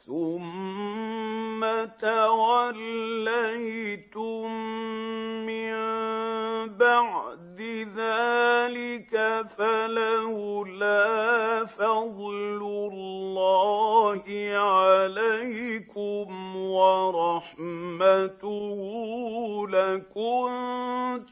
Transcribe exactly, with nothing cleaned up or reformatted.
ثم توليتم من بعد ذلك فلولا فضل الله عليكم ورحمته لكنتم